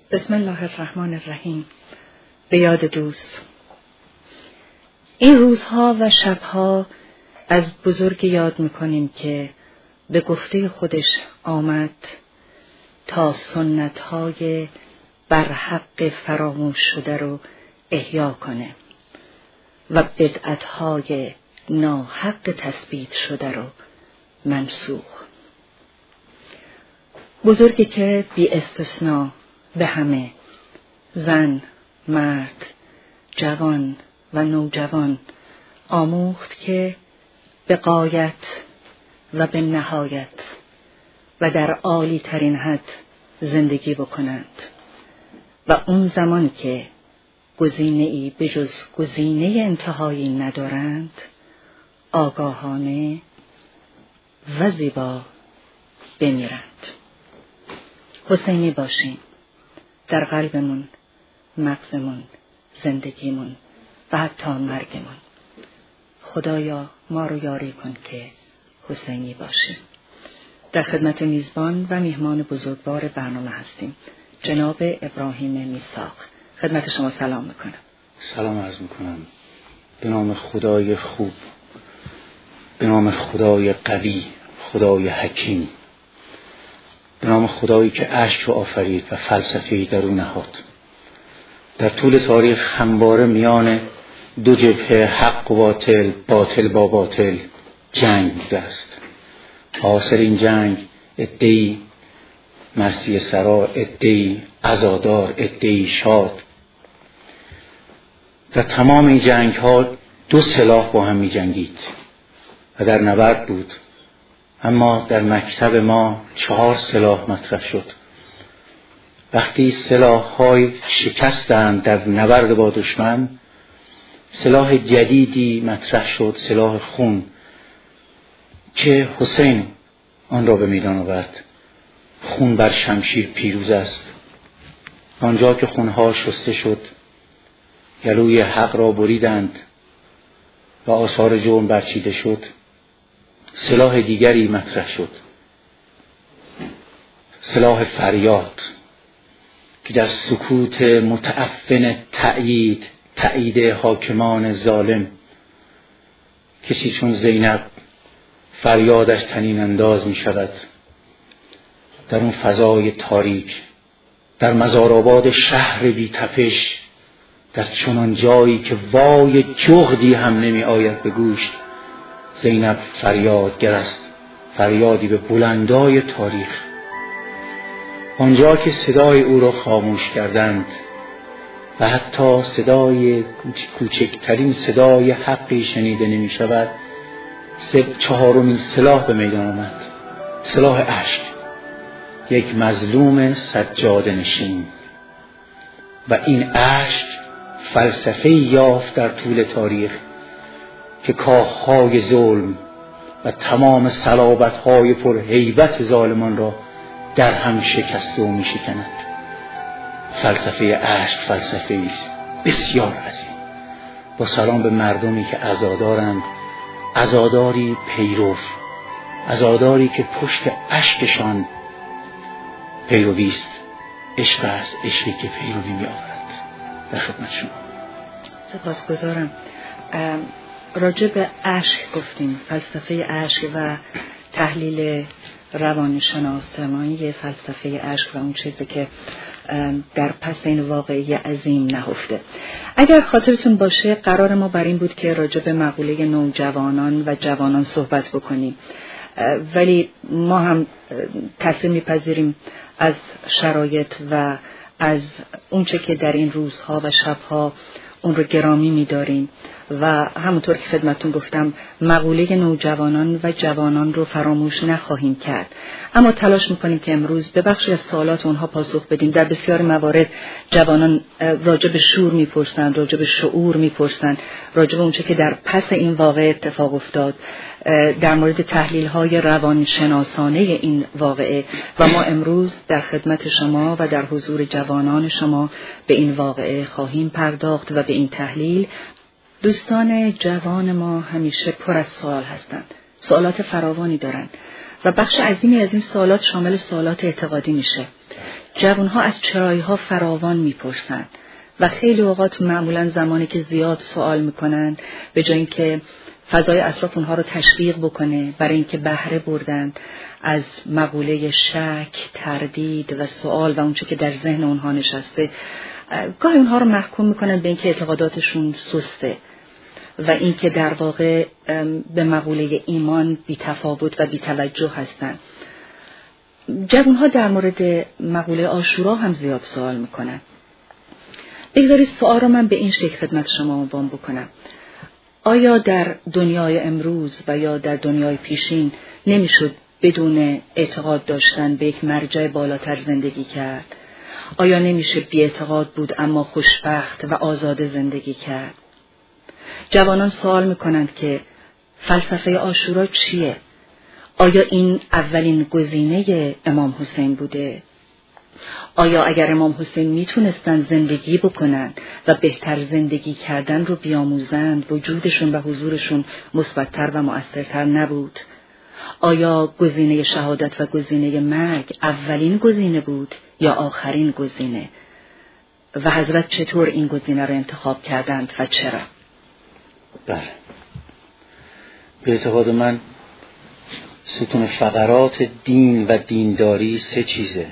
بسم الله الرحمن الرحیم. به یاد دوست. این روزها و شبها از بزرگ یاد میکنیم که به گفته خودش آمد تا سنتهای برحق فراموش شده رو احیا کنه و بدعتهای ناحق تثبیت شده رو منسوخ. بزرگی که بی استثناء به همه، زن، مرد، جوان و نوجوان آموخت که به غایت و به نهایت و در عالی ترین حد زندگی بکنند و اون زمان که گزینه‌ای به جز گزینه انتهایی ندارند، آگاهانه و زیبا بمیرند. حسینی باشیم در قلبمون، مغزمون، زندگیمون و حتی مرگمون. خدایا ما رو یاری کن که حسینی باشیم. در خدمت میزبان و میهمان بزرگوار برنامه هستیم، جناب ابراهیم میثاق. خدمت شما سلام میکنم. سلام عرض میکنم. به نام خدای خوب، به نام خدای قوی، خدای حکیم، به نام خدایی که اشک رو آفرید و فلسفه‌ای در او نهاد. در طول تاریخ همواره میان دو جبهه، حق و باطل، باطل با باطل جنگ بوده است. حاصل این جنگ عده‌ای مرثیه سرا، عده‌ای عزادار، عده‌ای شاد. در تمام این جنگ ها دو سلاح با هم می جنگید و در نبرد بود. اما در مکتب ما 4 سلاح مطرح شد. وقتی سلاح‌های شکستند در نبرد با دشمن، سلاح جدیدی مطرح شد، سلاح خون، که حسین آن را به میدان آورد. خون بر شمشیر پیروز است. آنجا که خونها شسته شد، گلوی حق را بریدند و آثار جرم برچیده شد، سلاح دیگری مطرح شد، سلاح فریاد، که در سکوت متعفن تأیید حاکمان ظالم، کسی چون زینب فریادش طنین انداز می شود در اون فضای تاریک، در مزارآباد شهر بی تپش، در چنان جایی که وای جغدی هم نمی آید به گوش. زینب فریادگر است، فریادی به بلندای تاریخ. آنجا که صدای او را خاموش کردند و حتی صدای کوچکترین صدای حقی شنیده نمی شود، 4مین سلاح به میدان آمد، سلاح اشک. یک مظلوم سجاده نشین. و این اشک فلسفه‌ای یافت در طول تاریخ که کاخهای ظلم و تمام صلابت‌های پرهیبت ظالمان را در هم شکسته و می‌شکند. فلسفه اشک فلسفه‌ای است بسیار عظیم. با سلام به مردمی که عزادارند، عزاداری پیرو، عزاداری که پشت اشکشان پیروی است. عشق است، عشقی که پیروی می‌آورد. در خدمت شما. سپاسگزارم. راجع به اشک گفتیم، فلسفه اشک و تحلیل روانشناسانه فلسفه اشک و اون چیزی که در پس این واقعی عظیم نهفته. اگر خاطرتون باشه قرار ما بر این بود که راجع به مقوله نوجوانان و جوانان صحبت بکنیم، ولی ما هم تصمیم میپذیریم از شرایط و از اونچه که در این روزها و شبها اون رو گرامی می‌داریم و همونطور که خدمتون گفتم مقوله نوجوانان و جوانان رو فراموش نخواهیم کرد، اما تلاش می‌کنیم که امروز به بخشی از سوالات اونها پاسخ بدیم. در بسیار موارد جوانان راجع به شور می‌پرسن، راجع به شعور می‌پرسن، راجع به اونچه که در پس این واقعه اتفاق افتاد، در مورد تحلیل‌های روانشناسانه این واقعه. و ما امروز در خدمت شما و در حضور جوانان شما به این واقعه خواهیم پرداخت و به این تحلیل. دوستان جوان ما همیشه پر از سوال هستند، سوالات فراوانی دارند و بخش عظیمی از این سوالات شامل سوالات اعتقادی میشه جوانها از چرایی‌ها فراوان میپرسند و خیلی اوقات معمولاً زمانی که زیاد سوال میکنن به جای اینکه فضای اطراف اونها رو تشویق بکنه برای اینکه بهره بردن از مقوله شک، تردید و سوال و اونچه که در ذهن اونها نشسته، گاهی اونها رو محکوم میکنن به اینکه اعتقاداتشون سسته و اینکه در واقع به مقوله ایمان بی‌تفاوت و بی‌توجه هستن. جوانها در مورد مقوله عاشورا هم زیاد سوال میکنن. بگذارید سوال رو من به این شکل خدمت شما عنوان بکنم: آیا در دنیای امروز و یا در دنیای پیشین نمیشد بدون اعتقاد داشتن به یک مرجع بالاتر زندگی کرد؟ آیا نمیشه بی اعتقاد بود اما خوشبخت و آزاده زندگی کرد؟ جوانان سوال میکنند که فلسفه عاشورا چیه؟ آیا این اولین گزینه امام حسین بوده؟ آیا اگر امام حسین میتونستن زندگی بکنن و بهتر زندگی کردن رو بیاموزند، وجودشون و حضورشون مثبت‌تر و مؤثرتر نبود؟ آیا گزینه شهادت و گزینه مرگ اولین گزینه بود یا آخرین گزینه؟ و حضرت چطور این گزینه رو انتخاب کردند و چرا؟ بله، به اعتقاد من ستون فقرات دین و دینداری سه چیزه: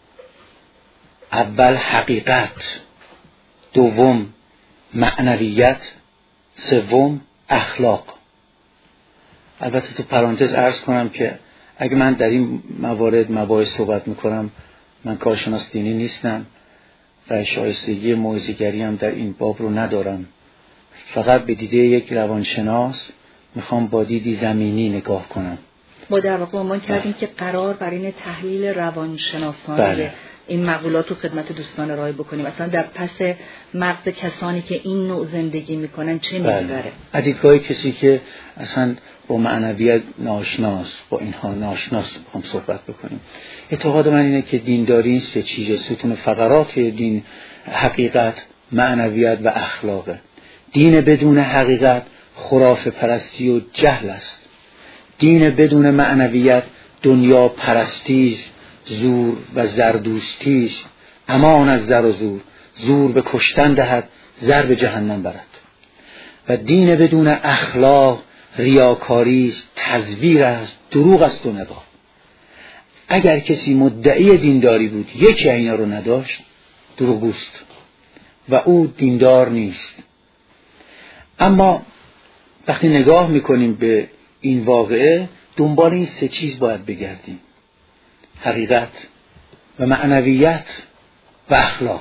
اول حقیقت، دوم معنویت، سوم اخلاق. البته تو پرانتز عرض کنم که اگه من در این موارد مباحث صحبت میکنم، من کارشناس دینی نیستم و شایستگی موعظه‌گری هم در این باب رو ندارم. فقط به دیده یک روانشناس میخوام با دیدی زمینی نگاه کنم. ما در واقع عنوان کردیم که قرار بر این تحلیل روانشناسانه این مقولات رو خدمت دوستان ارائه بکنیم. اصلا در پس مغز کسانی که این نوع زندگی میکنن چه میگذره؟ دیدگاه کسی که اصلا با معنویت ناشناس، با اینها ناشناس هم صحبت بکنیم. اعتقاد من اینه که دینداری این سه چیزه: ستون فقرات دین، حقیقت، معنویت و اخلاقه. دین بدون حقیقت خرافه پرستی و جهل است. دین بدون معنویت دنیا پرستی، زور و زردوستی، امان از زر و زور، زور به کشتن دهد، زر به جهنم برد. و دین بدون اخلاق ریاکاری، تزویر است، دروغ است و نگاه. اگر کسی مدعی دینداری بود یکی اینا رو نداشت، دروغگوست و او دیندار نیست. اما وقتی نگاه میکنیم به این واقعه، دنبال این سه چیز باید بگردیم: حقیقت و معنویت و اخلاق.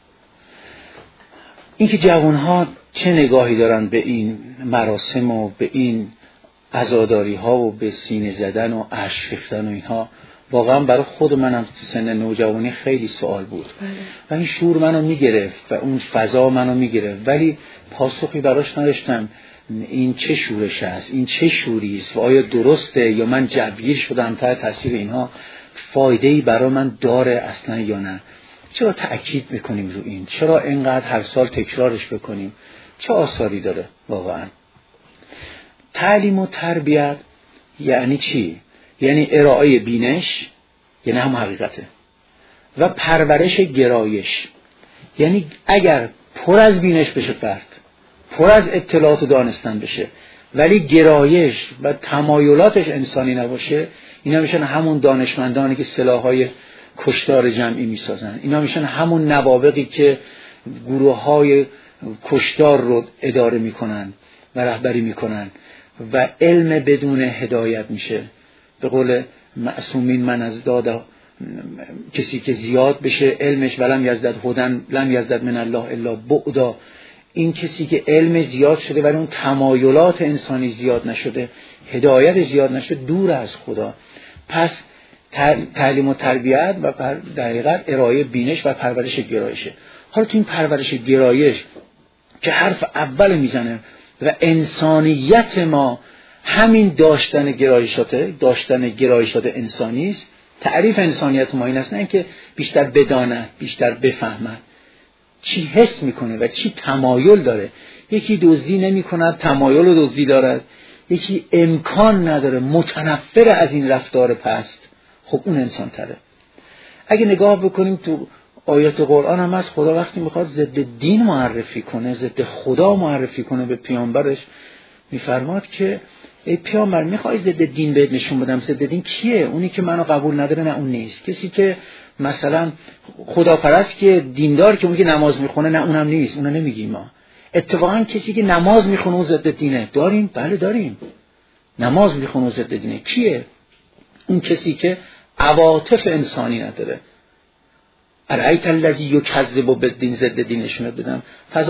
اینکه جوانها چه نگاهی دارن به این مراسم و به این عزاداری ها و به سینه زدن و اشک ریختن و اینها، واقعا برای خود منم تو سن نوجوانی خیلی سوال بود و این شور منو میگرفت و اون فضا منو میگرفت، ولی پاسخی براش نداشتم. این چه شورش است؟ این چه شوری است؟ و آیا درسته یا من جبگیر شدم تحت تاثیر اینها؟ فایده‌ای برای من داره اصلا یا نه؟ چرا تأکید میکنیم رو این؟ چرا اینقدر هر سال تکرارش بکنیم؟ چه آثاری داره واقعا؟ تعلیم و تربیت یعنی چی؟ یعنی ارائه بینش، یعنی هم حقیقته، و پرورش گرایش. یعنی اگر پر از بینش بشه فرد، پر از اطلاعات دانستن بشه، ولی گرایش و تمایلاتش انسانی نباشه، اینا میشن همون دانشمندانی که سلاح‌های کشتار جمعی میسازن. اینا میشن همون نوابغی که گروه‌های کشتار رو اداره میکنن و رهبری میکنن و علم بدون هدایت میشه. به قول معصومین: من از داد کسی که زیاد بشه علمش ولم یزدد هدن لم یزدد من الله الا بعدا. این کسی که علم زیاد شده ولی اون تمایلات انسانی زیاد نشده، هدایت زیاد نشده، دور از خدا. پس تعلیم و تربیت و در حقیقت ارائه بینش و پرورش گرایشه. حالا تو این پرورش گرایش که حرف اول میزنه و انسانیت ما همین داشتن گرایشات انسانی است. تعریف انسانیت ما این است، نه که بیشتر بداند، بیشتر بفهمد چی حس میکنه و چی تمایل داره. یکی دزدی نمیکند، تمایل و دزدی دارد. یکی امکان نداره، متنفر از این رفتار پست. خب اون انسان تره. اگه نگاه بکنیم تو آیات قرآن هم از خدا وقتی میخواد ضد دین معرفی کنه، ضد خدا معرفی کنه به پیامبرش، میفرماد که ای پیامبر میخوای ضد دین بهت نشون بدم. ضد دین کیه؟ اونی که منو قبول نداره؟ نه، اون نیست. کسی که مثلا خداپرست که دیندار که اون که نماز میخونه، نه اونم نیست، اونو نمیگیم ما. اتفاقا کسی که نماز میخونه و ضد دینه داریم؟ بله داریم. نماز میخونه و ضد دینه کیه؟ اون کسی که عواطف انسانی نداره. ارایت الذی یکذب بالدین، ضد دینشون بدم.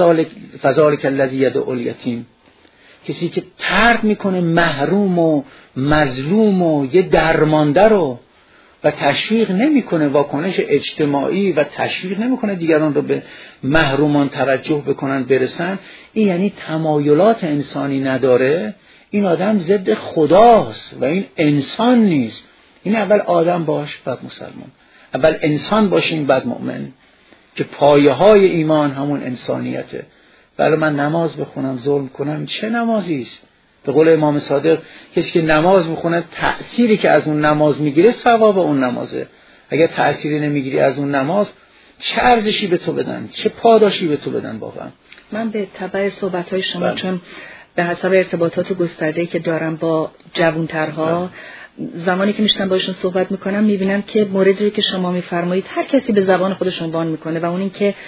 فذلک الذی یدعو الیتیم، کسی که طرد میکنه محروم و مظلوم و یه درمانده رو و تشویق نمیکنه واکنش اجتماعی و تشویق نمیکنه دیگران رو به محرومان توجه بکنن برسن، این یعنی تمایلات انسانی نداره. این آدم ضد خداست و این انسان نیست. این اول آدم باش بعد مسلمان، اول انسان باشیم بعد مؤمن، که پایه های ایمان همون انسانیته. بله من نماز بخونم ظلم کنم، چه نمازی است؟ به قول امام صادق کسی که نماز میخونه تأثیری که از اون نماز میگیره ثواب اون نمازه. اگر تأثیری نمیگیری از اون نماز، چه ارزشی به تو بدن، چه پاداشی به تو بدن واقعا؟ من به تبع صحبت‌های شما چون به حسب ارتباطات گسترده‌ای که دارم با جوانترها، زمانی که میشتم باشون صحبت میکنم میبینم که موردی که شما میفرمایید هر کسی به زبان خودش عنوان میکنه و اون این که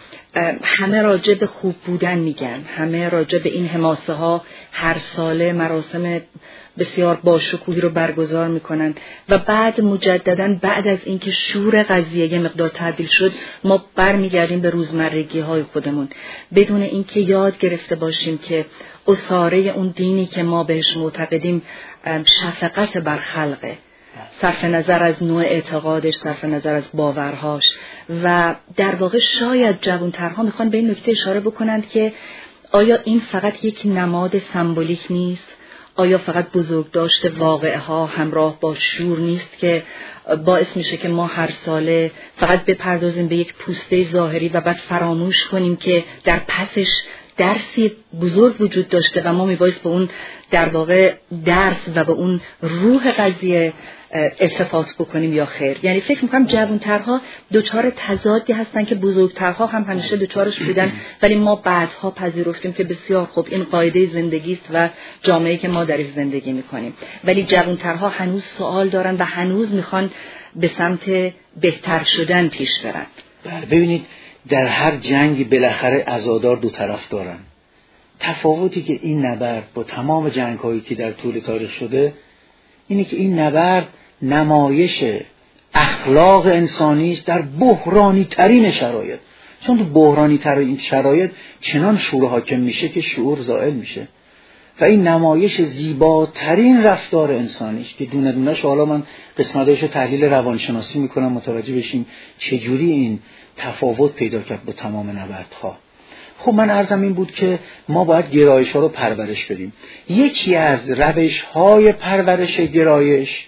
همه راجع به خوب بودن میگن، همه راجع به این حماسه ها هر ساله مراسم بسیار باشکوهی رو برگزار میکنن و بعد مجددا بعد از اینکه شور قضیه یه مقدار تعدیل شد ما برمیگردیم به روزمرگی های خودمون بدون اینکه یاد گرفته باشیم که اساره اون دینی که ما بهش معتقدیم شفقت بر خلقه، صرف نظر از نوع اعتقادش، صرف نظر از باورهاش. و در واقع شاید جوانترها میخوان به این نکته اشاره بکنند که آیا این فقط یک نماد سمبولیک نیست؟ آیا فقط بزرگداشت واقعه ها همراه با شور نیست که باعث میشه که ما هر ساله فقط بپردازیم به یک پوسته ظاهری و بعد فراموش کنیم که در پسش درسی بزرگ وجود داشته و ما میبایست به اون در واقع درس و به اون روح قضیه التفات بکنیم یا خیر؟ یعنی فکر میکنم جوانترها دوچار تضادی هستن که بزرگترها هم همیشه دوچارش بودن، ولی ما بعدها پذیرفتیم که بسیار خوب این قاعده زندگی است و جامعه‌ای که ما درش زندگی میکنیم. ولی جوانترها هنوز سوال دارن و هنوز میخوان به سمت بهتر شدن پیش برن. ببینید در هر جنگی بالاخره عزادار دو طرف دارن. تفاوتی که این نبرد با تمام جنگ‌هایی که در طول تاریخ شده اینه که این نبرد نمایش اخلاق انسانی است در بحرانی ترین شرایط. چون تو بحرانی ترین شرایط چنان شور حاکم میشه که شعور زائل میشه و این نمایش زیباترین رفتار انسانی است که دونه دونه‌اش حالا من قسمتاشو تحلیل روانشناسی میکنم متوجه بشیم چجوری این تفاوت پیدا کرد با تمام نبردها. خب من عرضم این بود که ما باید گرایش ها رو پرورش بدیم. یکی از روش های پرورش گرایش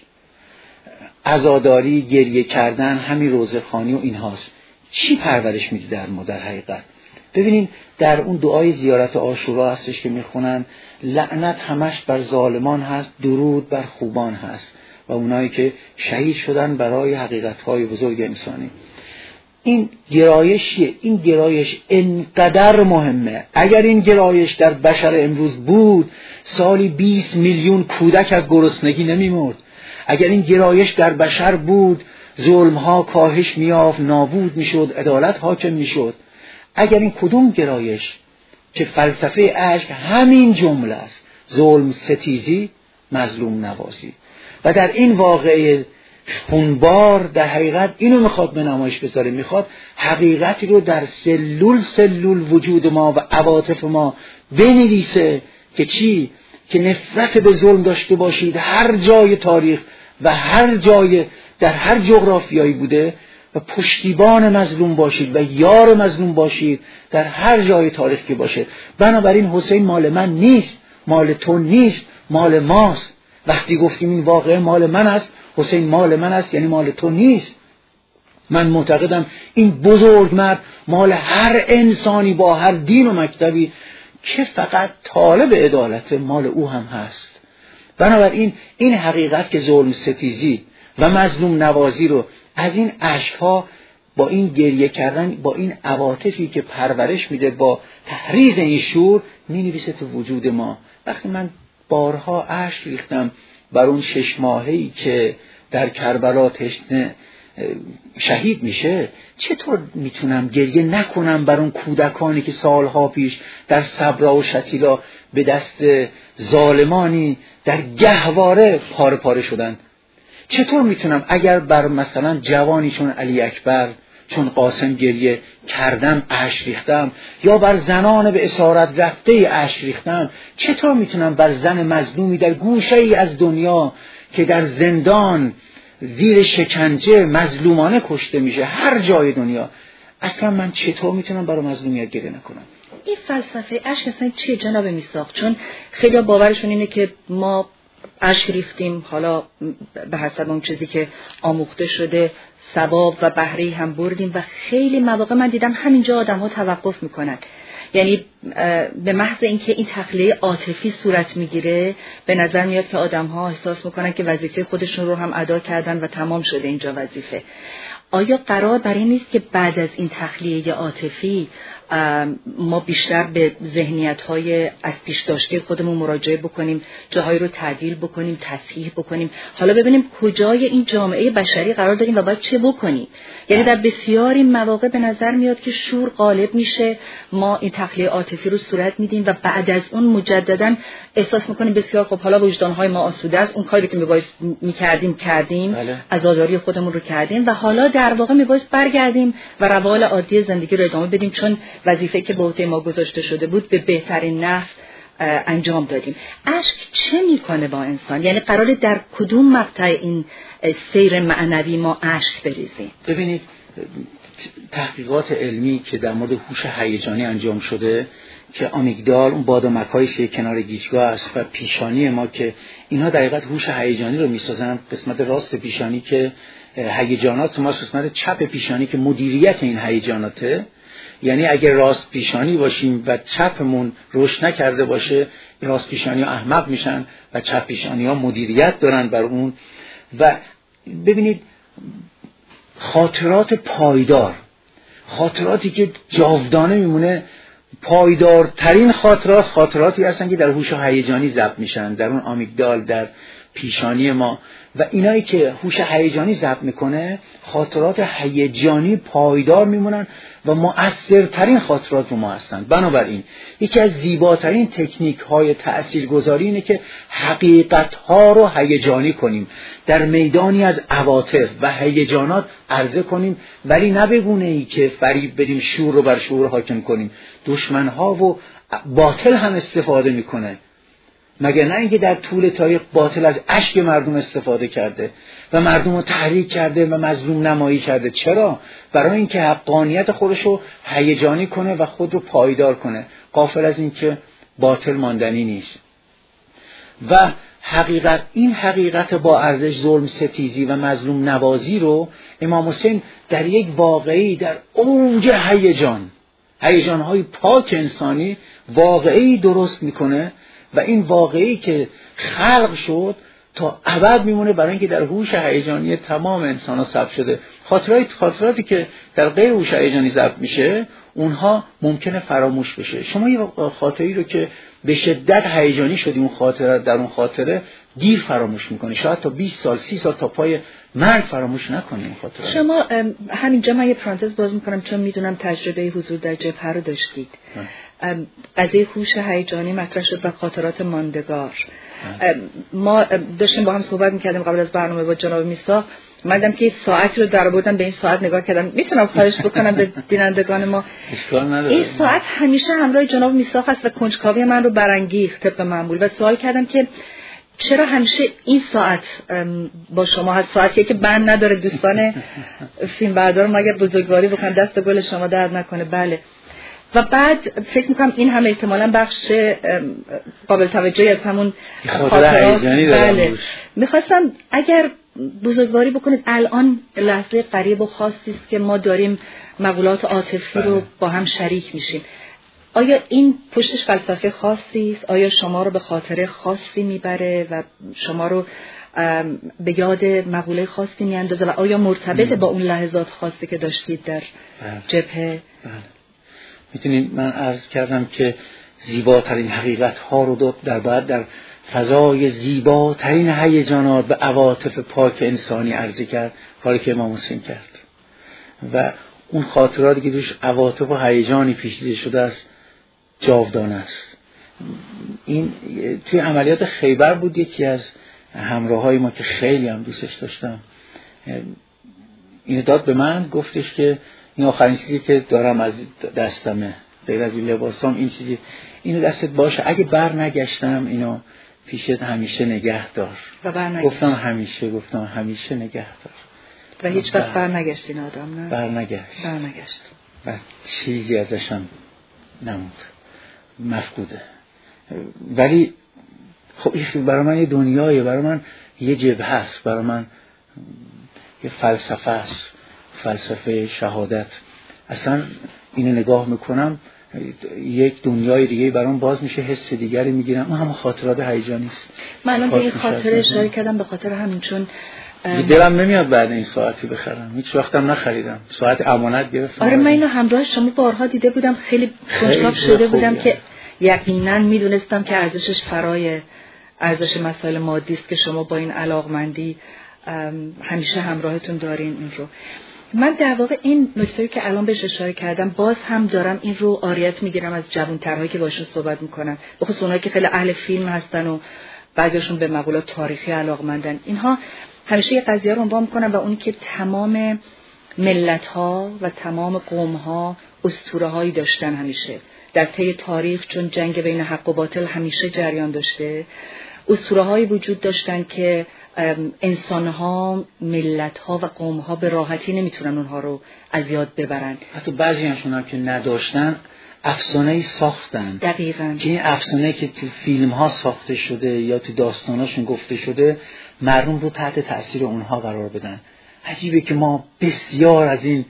عزاداری، گریه کردن، همین روزخوانی و این هاست. چی پرورش میدی در حقیقت؟ ببینین در اون دعای زیارت عاشورا هستش که میخونن لعنت همش بر ظالمان هست، درود بر خوبان هست و اونایی که شهید شدن برای حقیقت‌های بزرگ انسانی. این گرایشیه. این گرایش انقدر مهمه. اگر این گرایش در بشر امروز بود سالی 20 میلیون کودک از گرسنگی نمی‌مرد. اگر این گرایش در بشر بود ظلم‌ها کاهش می‌یافت، نابود می‌شد، عدالت حاکم می‌شد. اگر این کدوم گرایش که فلسفه عشق همین جمله است: ظلم ستیزی، مظلوم نوازی. و در این واقعه خونبار در حقیقت اینو میخواد به نمایش بذاره، میخواد حقیقتی رو در سلول وجود ما و عواطف ما بنویسه که چی؟ که نفرت به ظلم داشته باشید هر جای تاریخ و هر جای در هر جغرافیایی بوده و پشتیبان مظلوم باشید و یار مظلوم باشید در هر جای تاریخ که باشه. بنابراین حسین مال من نیست، مال تو نیست، مال ماست. وقتی گفتیم این واقعه مال من است، حسین مال من است، یعنی مال تو نیست. من معتقدم این بزرگ مرد مال هر انسانی با هر دین و مکتبی که فقط طالب عدالت مال او هم هست. بنابراین این حقیقت که ظلم ستیزی و مظلوم نوازی رو از این اشک‌ها، با این گریه کردن، با این عواطفی که پرورش میده، با تحریز این شور مینویسه تو وجود ما. وقتی من بارها اشک ریختم بر اون 6 ماهه‌ای که در کربلا تشنه شهید میشه، چطور میتونم گریه نکنم بر اون کودکانی که سالها پیش در صبرا و شتیلا به دست ظالمانی در گهواره پاره پاره شدن؟ چطور میتونم اگر بر مثلا جوانی چون علی اکبر، چون قاسم گریه کردم، اشک ریختم، یا بر زنان به اسارت رفته اشک ریختم، چطور میتونم بر زن مظلومی در گوشه‌ای از دنیا که در زندان زیر شکنجه مظلومانه کشته میشه هر جای دنیا، اصلا من چطور میتونم برای مظلومیت گریه نکنم؟ این فلسفه اشک اصلا چیه جناب میثاق؟ چون خیلی باورشون اینه که ما اشک ریختیم، حالا به حسب اون چیزی که آموخته شده ثواب و بهره هم بردیم، و خیلی مواقع من دیدم همینجا آدم‌ها توقف میکنن. یعنی به محض اینکه این تخلیه عاطفی صورت میگیره، به نظر میاد که آدم‌ها احساس میکنن که وظیفه خودشون رو هم ادا کردن و تمام شده اینجا وظیفه. آیا قرار بر این نیست که بعد از این تخلیه عاطفی ما بیشتر به ذهنیت‌های از پیش داشته خودمون مراجعه بکنیم، جاهایی رو تعدیل بکنیم، تصحیح بکنیم، حالا ببینیم کجای این جامعه بشری قرار داریم و باید چه بکنیم؟ یعنی در بسیاری مواقع به نظر میاد که شور غالب میشه، ما این تخلیه عاطفی رو صورت میدیم و بعد از اون مجددا احساس میکنیم بسیار خب حالا وجدان‌های ما آسوده است، اون کاری که میبایست کردیم، عزاداری خودمون رو کردیم و حالا در واقع میبایست برگردیم و روال عادی زندگی رو ادامه بدیم، چون وظیفه که به عهده ما گذاشته شده بود به بهترین نحو انجام دادیم. اشک چه میکنه با انسان؟ یعنی قراره در کدوم مقطع این سیر معنوی ما اشک بریزیم؟ ببینید، تحقیقات علمی که در مورد هوش هیجانی انجام شده که آمیگدال، اون بادامک‌هایی که کنار گیجگاه است، و پیشانی ما که اینها در حقیقت هوش هیجانی رو میسازن. قسمت راست پیشانی که هیجانات ما، قسمت چپ پیشانی که مدیریت این هیجاناته. یعنی اگر راست پیشانی باشیم و چپمون رشد نکرده باشه، راست پیشانی ها احمق میشن و چپ پیشانی ها مدیریت دارن بر اون. و ببینید، خاطرات پایدار، خاطراتی که جاودانه میمونه، پایدارترین خاطراتی هستن که در هوش هیجانی ضبط میشن، در اون آمیگدال، در پیشانی ما. و اینایی که هوش هیجانی ضبط میکنه، خاطرات هیجانی پایدار میمونن و مؤثرترین خاطرات ما هستن. بنابراین یکی از زیباترین تکنیک های تأثیرگذاری اینه که حقیقت ها رو هیجانی کنیم، در میدانی از عواطف و هیجانات عرضه کنیم، ولی نه به گونه‌ای که فریب بدیم، شور رو بر شور حاکم کنیم. دشمن ها و باطل هم استفاده میکنه، مگر نه اینکه در طول تاریخ باطل از اشک مردم استفاده کرده و مردم رو تحریک کرده و مظلوم نمایی کرده. چرا؟ برای اینکه حقانیت خودش رو هیجانی کنه و خود رو پایدار کنه، غافل از اینکه باطل ماندنی نیست. و این حقیقت با ارزش ظلم ستیزی و مظلوم نوازی رو امام حسین در یک واقعی، در اوج هیجان‌های پاک انسانی واقعی درست میکنه و این واقعی که خلق شد تا ابد میمونه، برای اینکه در هوش هیجانی تمام انسان‌ها ثبت شده. خاطراتی که در غیر هوش هیجانی ثبت میشه، اونها ممکنه فراموش بشه. شما یه خاطری رو که به شدت هیجانی شدی، اون خاطره در اون خاطره دیر فراموش میکنی، شاید تا 20 سال 30 سال تا پای مرگ فراموش نکنی اون خاطره. شما همینجا من یه پرانتز باز میکنم، چون میدونم تجربه حضور در جبهه رو داشتید. قضیه هوش هیجانی مطرح شد و خاطرات ماندگار. ما داشتیم با هم صحبت میکردیم قبل از برنامه با جناب میثاق. مردم که ساعت رو در آوردن، به این ساعت نگاه کردم، میتونم خواهش بکنم به بینندگان ما، این ساعت همیشه همراه جناب میثاق است و کنجکاوی من رو برانگیخت طبق معمول و سوال کردم که چرا همیشه این ساعت با شما هست، ساعتی که بند نداره. دوستان فیلم بردار ما اگر بزرگواری بکنن دست گل شما درد نکنه. بله. و بعد فکر میکنم این هم احتمالاً بخش قابل توجهی از همون خاطرات. بله. میخواستم اگر بزرگواری بکنید، الان لحظه قریب و خاصی است که ما داریم مقولات عاطفی رو با هم شریک میشیم. آیا این پشتش فلسفه خاصی است؟ آیا شما رو به خاطر خاصی میبره و شما رو به یاد مقوله خاصی میاندازه و آیا مرتبط با اون لحظات خاصی که داشتید در جبهه؟ میتونید من عرض کردم که زیباترین حقیقت ها رو در فضای زیباترین هیجانات و عواطف پاک انسانی عرضه کرد، کاری که امام حسین کرد و اون خاطراتی که توش عواطف و هیجانی پیچیده شده است جاودانه است. این توی عملیات خیبر بود، یکی از همراهای ما که خیلی هم دوستش داشتم اینو داد به من، گفتش که این آخرین چیزی که دارم از دستمه، غیر از این لباسام این چیزی، اینو دستت باشه، اگه بر نگشتم اینو پیشت همیشه نگه دار. گفتم همیشه نگه دار. و هیچ وقت بر نگشتین آدم؟ نه برنگشت و چیزی ازشم نمود، مفقوده. ولی خب این برای من یه دنیایه، برای من یه جبهه هست، برای من یه فلسفه است، فلسفه شهادت. اصلا اینو نگاه میکنم یک دنیای دیگه برام باز میشه، حس دیگری میگیرم، اون هم خاطرات هیجانی است. من به این خاطره اشاره کردم به خاطر همین، چون دلم نمیاد بعد این ساعتی بخرم، هیچ وقتم نخریدم، ساعت امانت گرفتم. آره من اینو همراه شما بارها دیده بودم، خیلی کنجکاو شده بودم که یقینا میدونستم که ارزشش فرای ارزش مسائل مادی است که شما با این علاقمندی همیشه همراهتون دارین این رو. من در واقع این نکته‌ای که الان بهش اشاره کردم باز هم دارم این رو عاریت میگیرم از جوان‌ترهایی که باشون صحبت میکنن، بخصوص اونایی که خیلی اهل فیلم هستن و بعضیشون به مقولات تاریخی علاقمندن. اینها همیشه یه قضیه رو عنوان میکنن و اون که تمام ملت‌ها و تمام قوم‌ها اسطوره‌هایی داشتن همیشه در طی تاریخ، چون جنگ بین حق و باطل همیشه جریان داشته. اسطوره‌هایی وجود داشتن که انسان‌ها، ملت‌ها و قوم‌ها به راحتی نمیتونن اونها رو از یاد ببرن. حتی بعضی‌هاشون هم که نداشتن افسانه‌ای ساختن. دقیقاً. که این افسانه که تو فیلم‌ها ساخته شده یا تو داستاناشون گفته شده مردم رو تحت تأثیر اونها قرار بدن. عجیبه که ما بسیار از این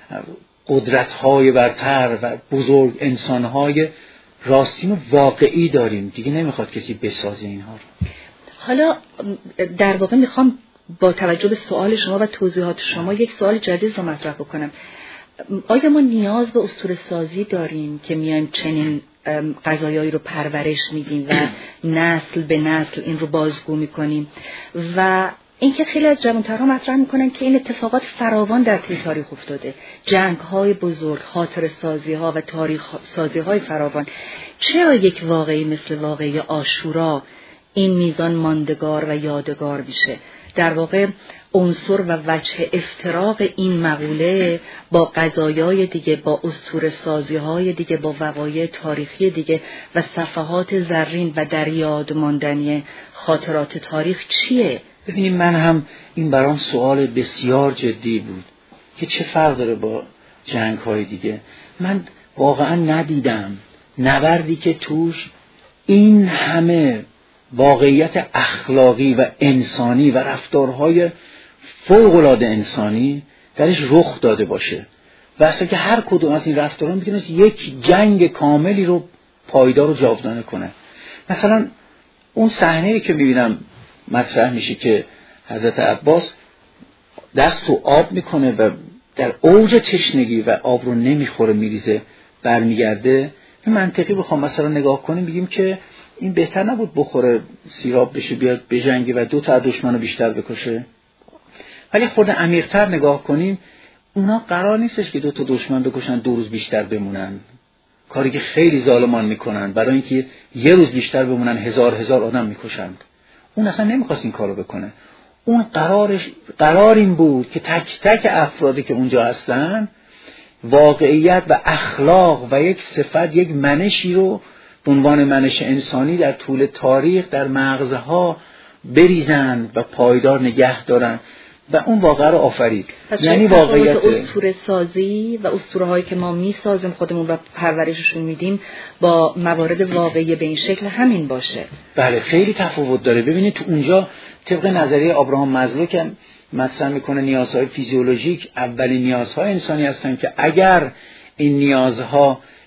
قدرت‌های برتر و بزرگ انسان‌های راستین و واقعی داریم، دیگه نمیخواد کسی بسازه اینها رو. حالا در واقع میخوام با توجه به سوال شما و توضیحات شما یک سوال جدید رو مطرح بکنم. آیا ما نیاز به اسطوره سازی داریم که میایم چنین قضایایی رو پرورش میدیم و نسل به نسل این رو بازگو میکنیم؟ و اینکه خیلی از جوان‌ترها مطرح میکنن که این اتفاقات فراوان در طی تاریخ افتاده، جنگ‌های بزرگ، خاطره سازی‌ها و تاریخ سازی‌های فراوان. چرا یک واقعی مثل واقعی عاشورا این میزان ماندگار و یادگار میشه؟ در واقع عنصر و وجه افتراق این مقوله با قضایای دیگه، با اسطوره سازی‌های دیگه، با وقایع تاریخی دیگه و صفحات زرین و در یاد ماندنی خاطرات تاریخ چیه؟ ببینید من هم این برام سوال بسیار جدی بود که چه فرق داره با جنگ‌های دیگه. من واقعا ندیدم نبردی که توش این همه واقعیت اخلاقی و انسانی و رفتارهای فوق‌العاده انسانی درش رخ داده باشه و اصلا که هر کدوم از این رفتارها میتونه یک جنگ کاملی رو پایدار و جاودانه کنه. مثلا اون صحنه‌ای که میبینم مطرح میشه که حضرت عباس دست تو آب میکنه و در اوج تشنگی و آب رو نمیخوره میریزه برمیگرده، این منطقی بخوام مثلا نگاه کنیم بگیم که این بهتر نبود بخوره سیراب بشه بیاد بجنگه و 2 تا دشمنو بیشتر بکشه؟ ولی خود عمیق‌تر نگاه کنیم اونا قرار نیستش که 2 تا دشمن بکشن 2 روز بیشتر بمونن، کاری که خیلی ظالمان میکنن، برای اینکه 1 روز بیشتر بمونن هزار آدم میکشند. اون اصلا نمیخواست این کارو بکنه. اون قرار این بود که تک تک افرادی که اونجا هستن واقعیت و اخلاق و یک صفت، یک منشی رو به عنوان منش انسانی در طول تاریخ در مغزها بریزن و پایدار نگه دارن و اون واقعه رو آفرید. یعنی واقعیت اسطوره سازی و اسطوره هایی که ما میسازیم خودمون و پرورششون میدیم با موارد واقعی به این شکل همین باشه. بله خیلی تفاوت داره. ببینید تو اونجا طبق نظریه ابراهام مازلو که مطرح میکنه نیازهای فیزیولوژیک اولین نیازهای انسانی هستن که اگر این نیازها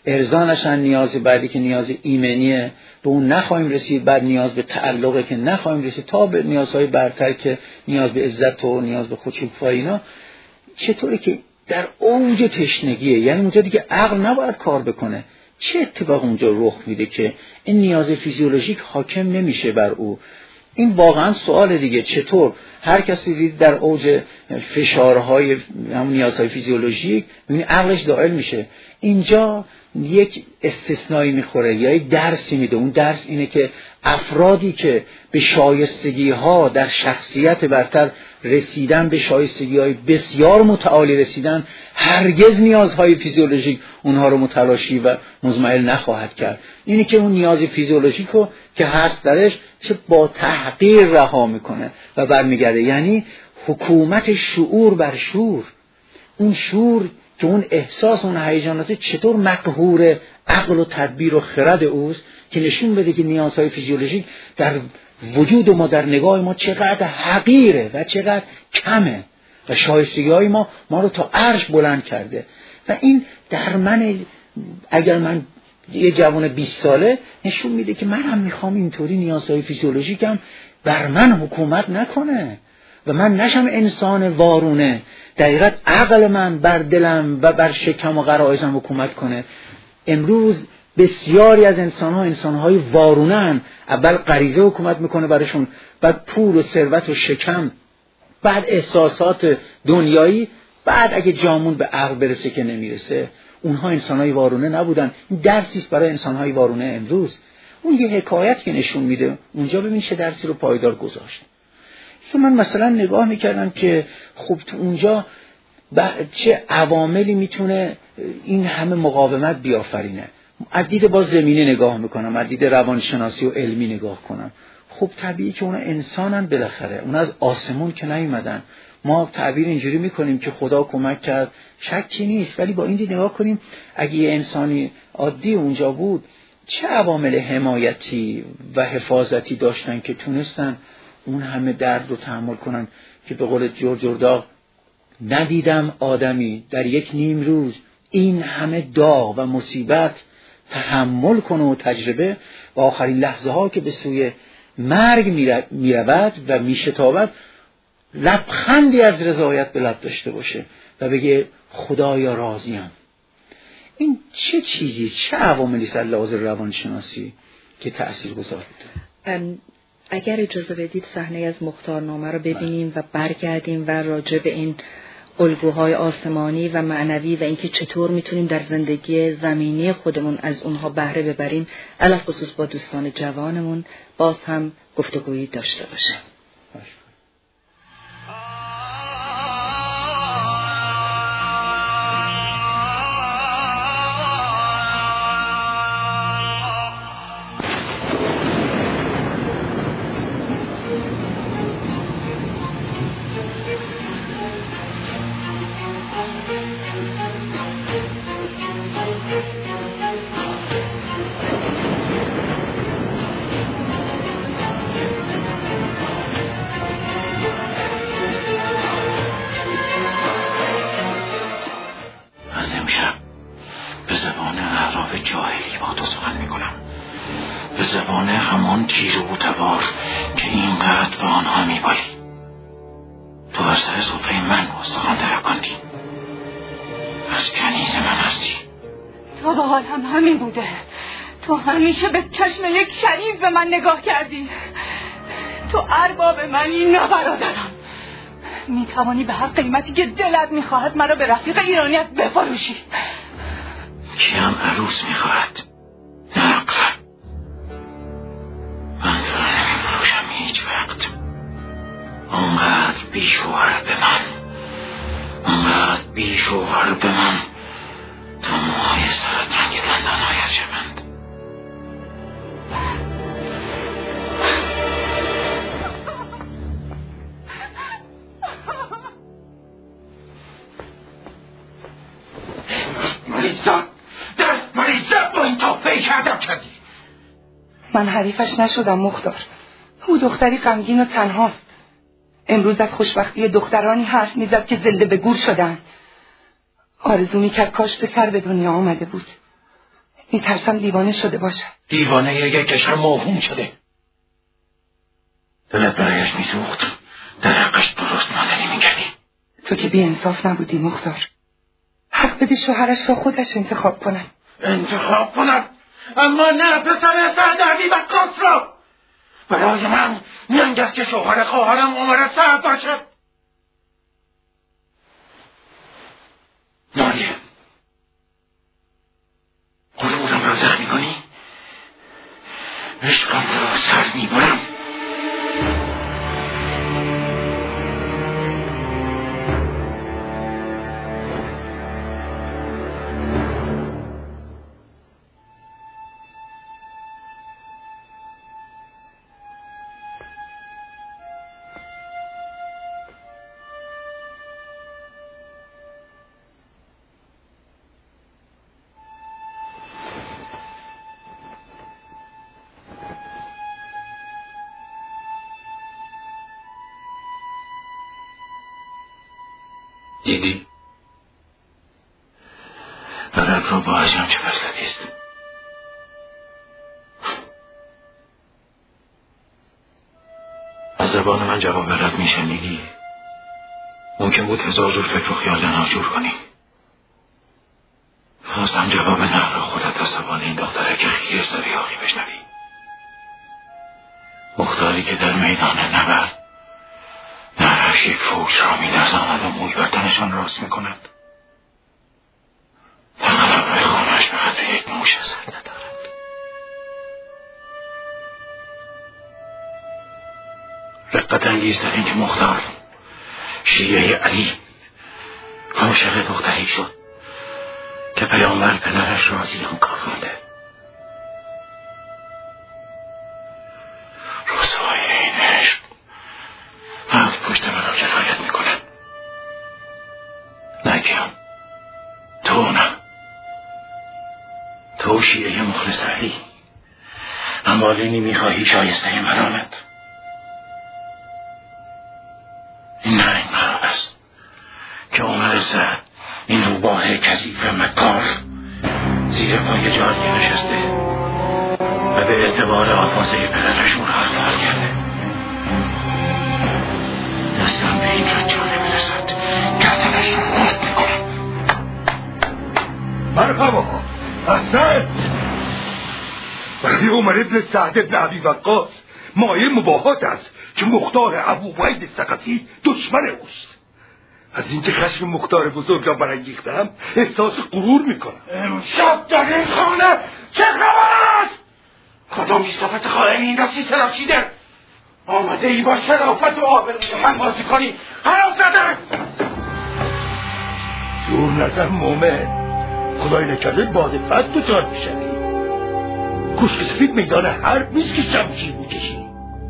ارضا نشن، نیاز بعدی که نیاز ایمنیه به اون نخواهیم رسید، بعد نیاز به تعلقه که نخواهیم رسید، تا به نیازهای برتر که نیاز به عزت و نیاز به خودشکوفایی اینا. چطوره که در اوج تشنگیه، یعنی اونجا دیگه عقل نباید کار بکنه، چه اتفاق اونجا رخ میده که این نیاز فیزیولوژیک حاکم نمیشه بر او؟ این واقعا سوال دیگه. چطور هر کسی دید در اوج فشارهای همون نیازهای فیزیولوژیک میبینی عقلش زائل میشه. اینجا یک استثنایی میخوره یا یک درسی میده. اون درس اینه که افرادی که به شایستگی ها در شخصیت برتر رسیدن، به شایستگی های بسیار متعالی رسیدن، هرگز نیازهای فیزیولوژیک اونها رو متلاشی و مزمحل نخواهد کرد. اینی که اون نیاز فیزیولوژیک رو که هست درش چه با تحقیر رها میکنه و برمیگرده. یعنی حکومت شعور بر شور، اون شور که اون احساس، اون هیجانات چطور مقهور عقل و تدبیر و خرد اوست که نشون بده که نیازهای فیزیولوژیک در وجود ما، در نگاه ما چقدر حقیره و چقدر کمه و شایستگی های ما رو تا عرش بلند کرده. و این در من، اگر من یه جوان 20 ساله، نشون میده که من هم میخوام اینطوری نیازهای فیزیولوژیکم بر من حکومت نکنه و من نشم انسان وارونه. دقیقاً عقل من بر دلم و بر شکم و غرایزم حکومت کنه. امروز بسیاری از انسانهای وارونن. اول غریزه حکومت میکنه برشون، بعد پول و ثروت و شکم، بعد احساسات دنیایی، بعد اگه جامون به عقل برسه که نمیرسه. اونها انسانهای وارونه نبودن. این درسی است برای انسانهای وارونه امروز. اون یه حکایت که نشون میده اونجا، ببین چه درسی رو پایدار گذاشت. که من مثلا نگاه میکردم که خب تو اونجا چه عواملی میتونه این همه مقاومت بیافرینه. از دید باز زمینی نگاه میکنم، از دید روانشناسی و علمی نگاه کنم. خب طبیعی که اونا انسانن بالاخره، اونا از آسمون که نیومدن. ما تعبیر اینجوری میکنیم که خدا کمک کرد، شکی نیست، ولی با این دید نگاه کنیم اگه یه انسانی عادی اونجا بود چه عوامل حمایتی و حفاظتی داشتن که تونستن اون همه درد رو تحمل کنن. که به قول جورجرداغ، ندیدم آدمی در یک نیم روز این همه داغ و مصیبت تحمل کنه و تجربه و آخرین لحظه ها که به سوی مرگ میرود و میشتابد لبخندی از رضایت به لب داشته باشه و بگه خدایا راضیم. این چه چیزی، چه عواملی است لحاظ روانشناسی که تأثیر گذار بوده؟ اگر اجازه بدید صحنه از مختارنامه رو ببینیم و برگردیم و راجع به این الگوهای آسمانی و معنوی و اینکه چطور میتونیم در زندگی زمینی خودمون از اونها بهره ببریم، علاوه خصوص با دوستان جوانمون باز هم گفتگویی داشته باشیم. همیشه به چشم یک شریف به من نگاه کردی. تو ارباب منی، نه برادرم. میتوانی به هر قیمتی که دلت میخواهد مرا به رفیق ایرانیت بفروشی. کیم عروس میخواهد؟ نقل من تو را نمیفروشم هیچ وقت. اونقدر بیشوهر به من، اونقدر بیشوهر به من تا موهای سرت رنگ دندانهایت شوند. مریضا با این تافهی کردم کردی. من حریفش نشدم مختار. او دختری غمگین و تنهاست. امروز از خوشبختی دخترانی حرف میزد که زنده به گور شدن. آرزو میکرد کاش پسر به دنیا آمده بود. میترسم دیوانه شده باشه. دیوانه یک کشور موهوم شده. دلت برایش میسوخت، در حقش درست مادری میکردی. تو که بی انصاف نبودی مختار. حق بده شوهرش را خودش انتخاب کنن. انتخاب کنم؟ اما نه پسر سعد وقاص را. برای من ننگ است که شوهر خواهرم عمر سعد باشد. ناریه، غرورم را زخمی کنی، عشقم را سر میبرم. دیدی؟ برات رو با عجم چه وصلتی است. از زبان من جواب رد میشنیدی ممکن بود هزار جور فکر و خیال ناجور کنی. خواستم جواب نه را خودت از زبان این دختره که خیر سر یاقی بشنوی. مختاری که در میدان نبرد نهرش یک فوش را می‌لرزاند و موی بر تنشان راست می‌کند. در قلمرو خانه‌اش به قدر یک موش سر ندارد. رقت انگیزترین که مختار شیعه علی عاشق دختری شد که پیامبر پدرش را از ایران کار خونده. رسوای این عشق از پشت مرا کفایت میکند. نگیم تو نه، تو شیعه مخلص علی اموالینی میخواهی شایسته مرامت. این نه این مرام است که عمر سعد این روباه کذیب مکار زیر پای جاریه نشسته و به اعتبار آفازه پدرش او را اخفال کرده. دستم به این رجا نمیرسد، گردنش را خورد میکنم. مرحبا حسن. برای عمر ابن سعد ابن ابی وقاص مایه مباهات است که مختار ابوعبید ثقفی دشمن اوست. از اینکه خشم مختار بزرگ را برانگیختم احساس غرور میکنم. امشب در این خانه چه خبر است؟ کدامی صفت خائن این را سراشیده؟ آمده ای با شرافت و آبروی من بازی کنی؟ حرام زدن! زور نزن مومن، خدای نکرده باد فد دچار میشوی. کوشک سفید میدان حرب نیست که شمشیر میکشی.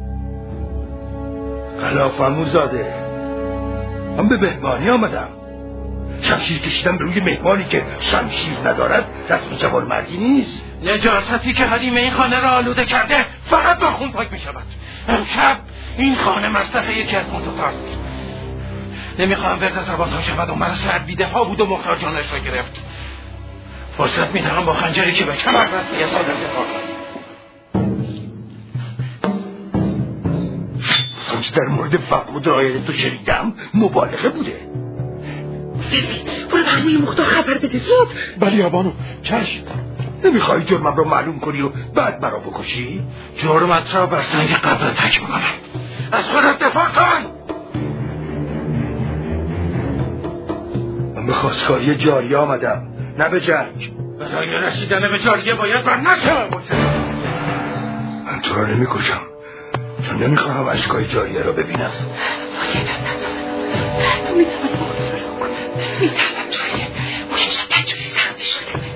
خلافمو زاده، من به مهمانی آمدم. شمشیر کشیدن به روی مهمانی که شمشیر ندارد رسم جوان مردی نیست. نجاستی که حریم این خانه را آلوده کرده فقط با خون پاک می شود. امشب این خانه مصرف یکی از متوتاست. نمیخواهم ورد زبان ها شود و من سرد بیده ها بود و مختار جانش را گرفت. فرصت می دهم با خنجری که به کمر بسته یه سادر دفاع کنم. آنچه در مورد فقود رایت تو شنیدم مبالغه بوده. برو به همه مختار خبر بده زود. بلی آبانو چشم. نمیخوای جرمم رو معلوم کنی و بعد مرا بکشی؟ جرمت را بر سنگ قبر تک میکنم. از خودت دفاع کن. من به خواستگاری جاریه آمدم نه به جنگ. برای رسیدن به جاریه باید بر نشم باشه. من تو را نمیکشم چون نمیخواهم اشکای جاریه را ببینم. باید تو میتونم مختار را کنم. میترسم جاریه مهمشم پنجوری زخمی شده.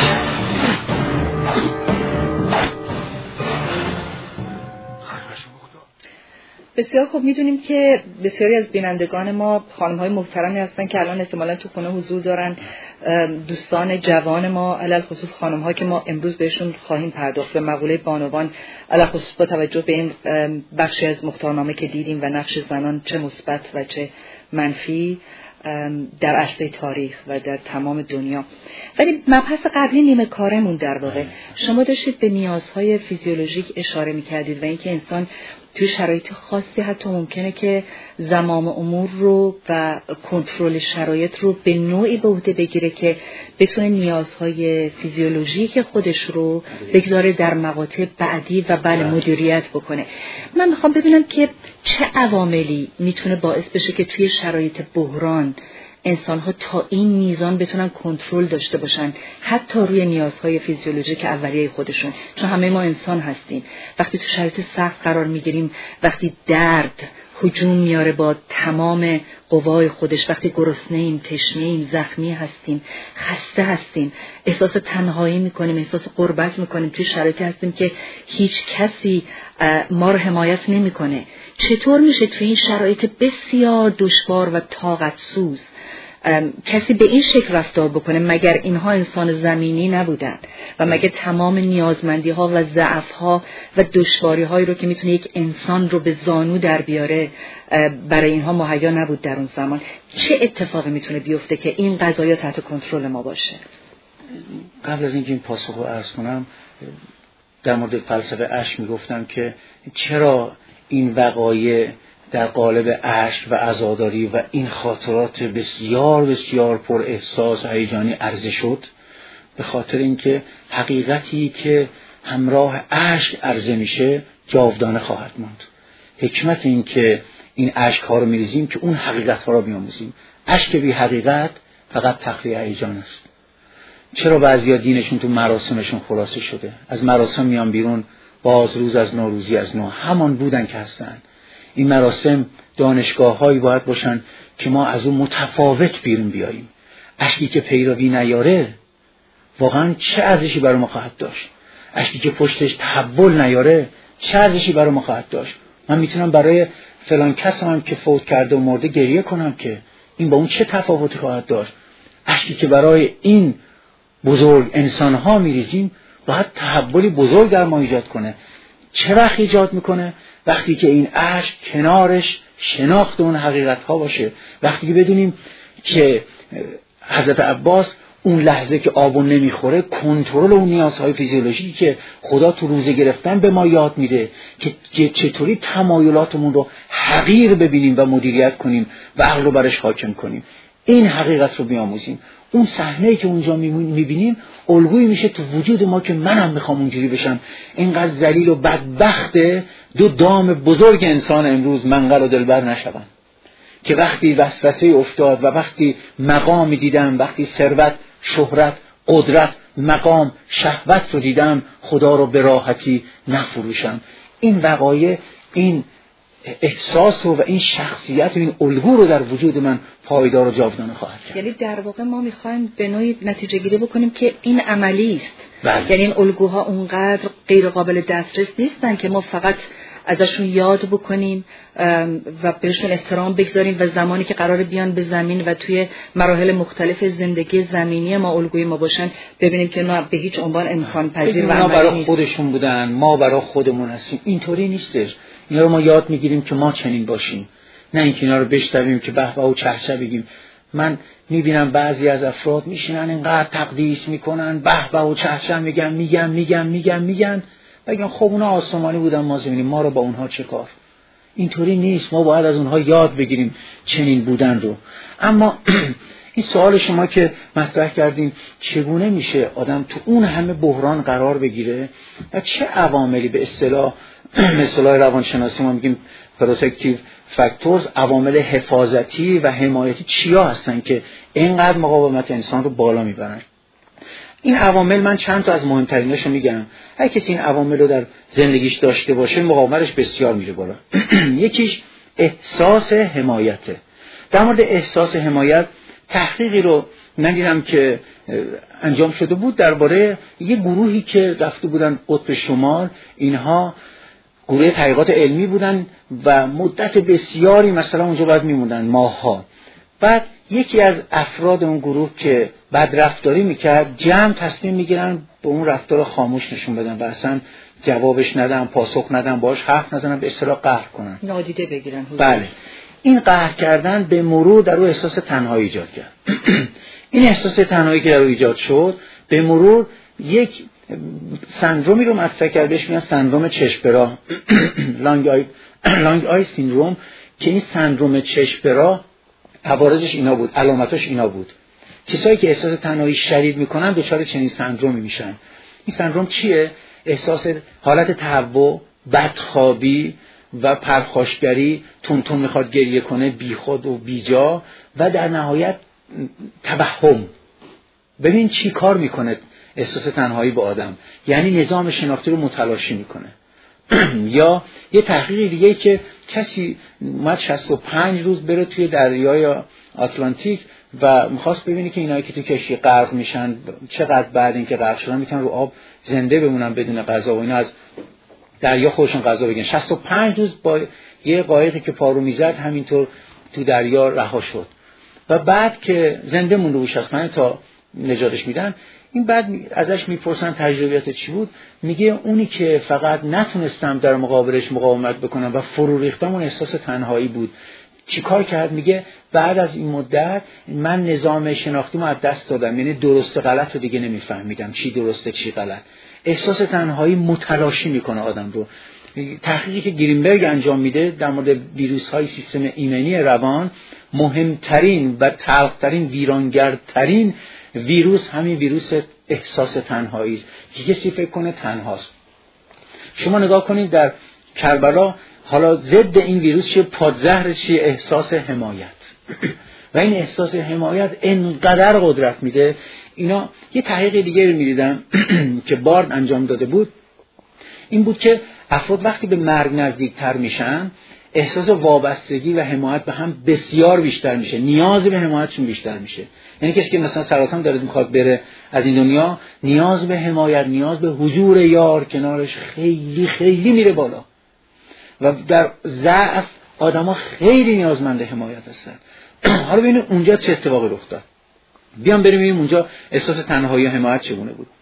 بسیار خوب، میدونیم که بسیاری از بینندگان ما خانم‌های محترمی هستن که الان احتمالاً تو خونه حضور دارن. دوستان جوان ما علل خصوص خانم‌ها که ما امروز بهشون خواهیم پرداخت به مقوله بانوان، علل خصوص با توجه به این بخشی از مختارنامه که دیدیم و نقش زنان چه مثبت و چه منفی. در عرصه تاریخ و در تمام دنیا. ولی مبحث قبلی نیمه کارمون در واقع شما داشتید به نیازهای فیزیولوژیک اشاره می‌کردید و اینکه انسان توی شرایط خاصی حتی ممکنه که زمام امور رو و کنترل شرایط رو به نوعی به عهده بگیره که بتونه نیازهای فیزیولوژیک خودش رو بگذاره در مقاطع بعدی و مدیریت بکنه. من میخوام ببینم که چه عواملی میتونه باعث بشه که توی شرایط بحران انسان‌ها تا این میزان بتونن کنترل داشته باشن حتی روی نیازهای فیزیولوژیک اولیه خودشون، چون همه ما انسان هستیم. وقتی تو شرایط سخت قرار میگیریم، وقتی درد هجوم میاره با تمام قوای خودش، وقتی گرسنه‌ایم، تشنه‌ایم، زخمی هستیم، خسته هستیم، احساس تنهایی میکنیم، احساس غربت میکنیم، توی شرایطی هستیم که هیچ کسی ما رو حمایت نمیکنه. چطور میشه توی این شرایط بسیار دشوار و طاقت سوز کسی به این شکل رفتار بکنه؟ مگر اینها انسان زمینی نبودن و مگر تمام نیازمندی ها و ضعف ها و دشواری هایی رو که میتونه یک انسان رو به زانو در بیاره برای اینها مهیا نبود در اون زمان؟ چه اتفاقی میتونه بیفته که این قضایا تحت کنترل ما باشه؟ قبل از اینکه این پاسخ رو عرض کنم، در مورد فلسفه اشک میگفتم که چرا این وقایع در قالب اشک و عزاداری و این خاطرات بسیار بسیار پر احساس هیجانی عرضه شد. به خاطر اینکه حقیقتی که همراه اشک عرضه میشه جاودانه خواهد ماند. حکمت این که این اشک ها رو میریزیم که اون حقیقت ها رو بیاموزیم. اشک بی حقیقت فقط تخلیه هیجان است. چرا بعضیا دینشون تو مراسمشون خلاصه شده؟ از مراسم میان بیرون، باز روز از نوروزی از نو همان بودن که هستن. این مراسم دانشگاه هایی باید باشن که ما از اون متفاوت بیرون بیاییم. اشکی که پیروی نیاره واقعا چه ارزشی برای ما خواهد داشت؟ اشکی که پشتش تحول نیاره چه ارزشی برای ما خواهد داشت؟ من میتونم برای فلان کس هم که فوت کرده و مرده گریه کنم که این با اون چه تفاوتی خواهد داشت؟ اشکی که برای این بزرگ انسان ها میریزیم باید تحولی بزرگ در ما ایجاد کنه. چه وقت ایجاد میکنه؟ وقتی که این اشک کنارش شناخت اون حقیقت ها باشه. وقتی که بدونیم که حضرت عباس اون لحظه که آبون نمیخوره کنترل اون نیازهای فیزیولوژیکی که خدا تو روزه گرفتن به ما یاد میده که چطوری تمایلاتمون رو حقیر ببینیم و مدیریت کنیم و عقل رو برش حاکم کنیم. این حقیقت رو بیاموزیم. اون صحنه‌ای که اونجا میبینیم الگویی میشه تو وجود ما که منم میخوام اونجوری بشم. اینقدر ذلیل و بدبخت دو دام بزرگ انسان امروز منقل و دلبر نشون که وقتی وسوسه افتاد و وقتی مقامی دیدم، وقتی ثروت، شهرت، قدرت، مقام، شهوت رو دیدم، خدا رو به راحتی نفروشم. این وقایع، این احساس و این شخصیت و این الگو رو در وجود من پایدار و جاودانه خواهد کرد. یعنی در واقع ما میخوایم به نوعی نتیجه گیری بکنیم که این عملی است. یعنی این الگوها اونقدر غیر قابل دسترس نیستن که ما فقط ازشون یاد بکنیم و بهشون احترام بگذاریم و زمانی که قرار بیان به زمین و توی مراحل مختلف زندگی زمینی ما الگوی ما باشن ببینیم که نه به هیچ عنوان امکان پذیر و عملی برای نیست. خودشون بودن، ما برای خودمون هستیم. اینطوری نیستش. اینا رو ما یاد میگیریم که ما چنین باشیم، نه اینکه اینا رو بشنویم که به به و چه چه بگیم. من میبینم بعضی از افراد میشینن اینقدر تقدیس میکنن، به به و چه چه میگن بگن خب اونا آسمانی بودن ما زمینی، ما رو با اونها چه کار؟ اینطوری نیست. ما باید از اونها یاد بگیریم چنین بودن رو. اما این سوال شما که مطرح کردین چگونه میشه آدم تو اون همه بحران قرار بگیره و چه عواملی به اصطلاح روانشناسی ما میگیم پروتکتیو فاکتورز، عوامل حفاظتی و حمایتی چیا هستن که اینقدر مقاومت انسان رو بالا میبرن؟ این عوامل من چند تا از مهمتریناشو میگم. هر کسی این عوامل رو در زندگیش داشته باشه مقاومتش بسیار میره بالا. یکیش احساس حمایته. در مورد احساس حمایت تحقیقی رو من دیدم که انجام شده بود درباره یه گروهی که رفته بودن قطب شمال. اینها گروه تحقیقات علمی بودن و مدت بسیاری مثلا اونجا باید میموندن، ماه‌ها. بعد یکی از افراد اون گروه که بدرفتاری میکرد جمع تصمیم میگیرن به اون رفتار خاموش نشون بدن و اصلا جوابش ندن، پاسخ ندن، باهاش حرف نزنن، به اصطلاح قهر کنن، نادیده بگیرن. بله. این قهر کردن به مرور در او احساس تنهایی ایجاد کرد. این احساس تنهایی که در او ایجاد شد به مرور یک سندرومی رو مطرح کرد، بهش میگن سندروم چشم‌برا، لانگ آی سیندروم، که این سندروم چشم‌برا عوارضش اینا بود، علامتش اینا بود. کسایی که احساس تنهایی شدید میکنن دچار چنین سندرومی میشن. این سندروم چیه؟ احساس حالت تهوع، بدخوابی و پرخاشگری، تون میخواد گریه کنه، بیخود و بیجا، و در نهایت توهم. ببین چی کار میکنه احساس تنهایی به آدم، یعنی نظام شناختی رو متلاشی میکنه. یا یه تحقیق دیگه که کسی اومد 65 روز بره توی دریای آتلانتیک و میخواست ببینی که اینایی که تو کشتی غرق میشن چقدر بعد اینکه غرق شدن میتونن رو آب زنده بمونن بدون غذا و اینا از دریا خودشون غذا بگیرن. 65 روز با یه قایقی که پارو میزد همینطور تو دریا رها شد و بعد که زنده مونده بود شخصا تا نجاتش میدن. این بعد ازش میپرسن تجربیات چی بود، میگه اونی که فقط نتونستم در مقابلش مقاومت بکنم و فرو ریختم اون احساس تنهایی بود. چی کار کرد؟ میگه بعد از این مدت من نظام شناختیمو از دست دادم، یعنی درست و غلط رو دیگه نمیفهمیدم، چی درسته چی غلط. احساس تنهایی متلاشی میکنه آدم رو. تحقیقی که گرینبرگ انجام میده در مورد ویروس های سیستم ایمنی روان، مهمترین و تلخترین ویرانگرترین ویروس همین ویروس احساس تنهایی است که کسی فکر کنه تنهاست. شما نگاه کنید در کربلا، حالا ضد این ویروس چیه؟ پادزهر چیه؟ احساس حمایت. و این احساس حمایت انقدر قدرت میده. اینا یه تحقیق دیگه رو می‌دیدم که بارد انجام داده بود، این بود که افراد وقتی به مرگ نزدیکتر میشن احساس وابستگی و حمایت به هم بسیار بیشتر میشه، نیاز به حمایتشون بیشتر میشه. یعنی کسی که مثلا سرطان داره میخواد بره از این دنیا، نیاز به حمایت، نیاز به حضور یار کنارش خیلی خیلی میره بالا. و در ضعف آدما خیلی نیازمند حمایت هستن. حالا ببینید اونجا چه اتفاقی رخ داد. بیام بریم ببینیم اونجا احساس تنهایی و حمایت چگونه بود.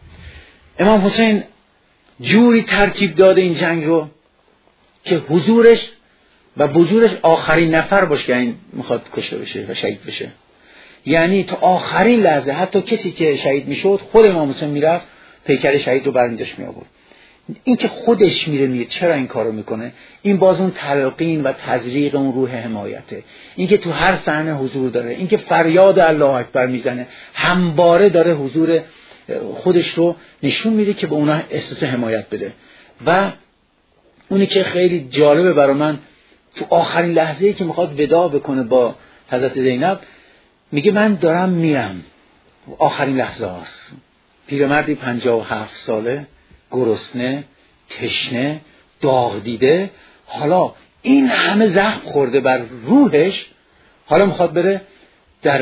امام حسین جوری ترکیب داده این جنگ رو که حضورش و وجودش آخرین نفر باشه که این میخواد کشته بشه و شهید بشه. یعنی تا آخرین لحظه حتی کسی که شهید میشد خود امام حسین میرفت پیکر شهید رو برمی‌داشت میآورد. این که خودش میره چرا این کارو میکنه؟ این باز اون تلقین و تزریق اون روح حمایته. این که تو هر صحنه حضور داره، این که فریاد الله اکبر میزنه، همواره داره حضور خودش رو نشون میده که به اونا احساس حمایت بده. و اونی که خیلی جالبه برای من، تو آخرین لحظه‌ای که میخواد وداع بکنه با حضرت زینب، میگه من دارم میرم، آخرین لحظه هاست. پیرمردی 57 ساله، گرسنه، تشنه، داغ دیده، حالا این همه زخم خورده بر روحش، حالا میخواد بره در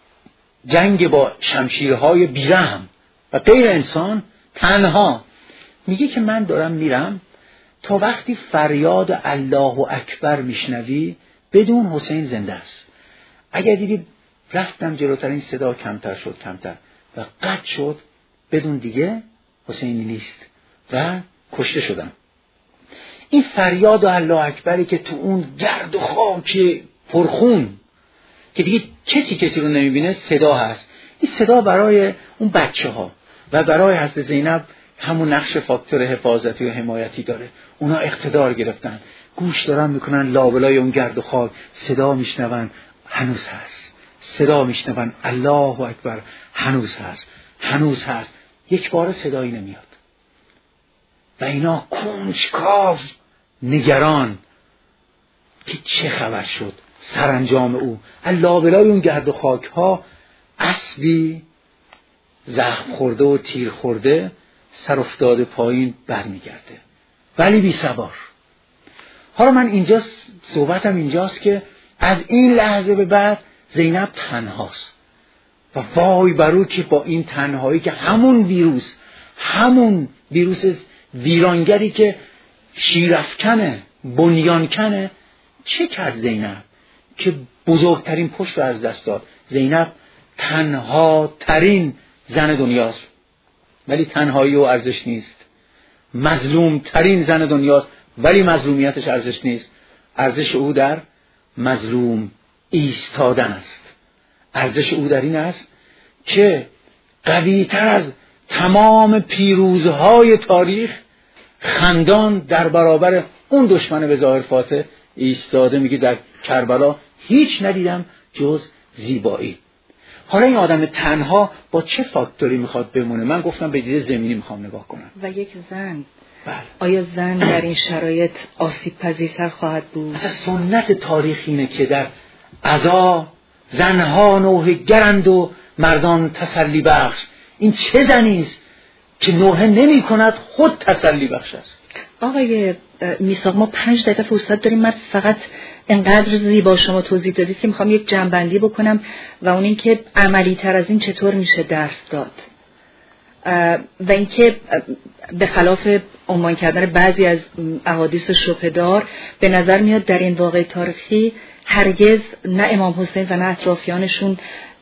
جنگ با شمشیرهای بیرحم و غیر انسان تنها. میگه که من دارم میرم تا وقتی فریاد الله اکبر میشنوی بدون حسین زنده است. اگر دیدی رفتم جلوتر این صدا کمتر شد و قطع شد، بدون دیگه حسینی نیست و کشته شدم. این فریاد الله اکبری که تو اون گرد و خاک پرخون که دیگه کسی رو نمیبینه صدا هست، این صدا برای اون بچه ها و برای حضرت زینب همون نقش فاکتور حفاظتی و حمایتی داره. اونا اقتدار گرفتن، گوش دارن میکنن لابلای اون گرد و خاک، صدا میشنون هنوز هست، صدا میشنون الله اکبر هنوز هست. یک بار صدایی نمیاد و اینا کنجکاو نگران که چه خبر شد. سرانجام او لابلای اون گرد و خاک ها اسبی زخم خورده و تیر خورده سر افتاده پایین برمیگرده، ولی بی صبر. حالا من صحبتم اینجاست که از این لحظه به بعد زینب تنهاست و وای برو که با این تنهایی که همون ویروس ویرانگری که شیرافکنه، بنیانکنه، چه کرد زینب که بزرگترین پشت رو از دست داد. زینب تنها ترین زن دنیاست ولی تنهایی او ارزش نیست. مظلوم ترین زن دنیاست ولی مظلومیتش ارزش نیست. ارزش او در مظلوم ایستادن است. ارزش او در این است که قوی‌تر از تمام پیروزهای تاریخ خندان در برابر اون دشمن به ظاهر فاتح ایستاده. میگه در کربلا هیچ ندیدم جز زیبایی. حالا این آدم تنها با چه فاکتوری میخواد بمونه؟ من گفتم به دید زمینی میخوام نگاه کنم. و یک زن، بله. آیا زن در این شرایط آسیب پذیرتر خواهد بود؟ اصلا سنت تاریخی اینه که در عزا زنها نوحه گرند و مردان تسلی بخش. این چه زنی است که نوحه نمی کند خود تسلی بخش است؟ آقای میثاق، ما 5 دقیقه فرصت داریم. من فقط انقدر زیبا شما توضیح دادید که میخوام یک جنبندی بکنم و اون این که عملی تر از این چطور میشه درس داد و اینکه به خلاف عنوان کردن بعضی از احادیث شبهه‌دار به نظر میاد در این واقعه تاریخی هرگز نه امام حسین و نه اطرافیانشون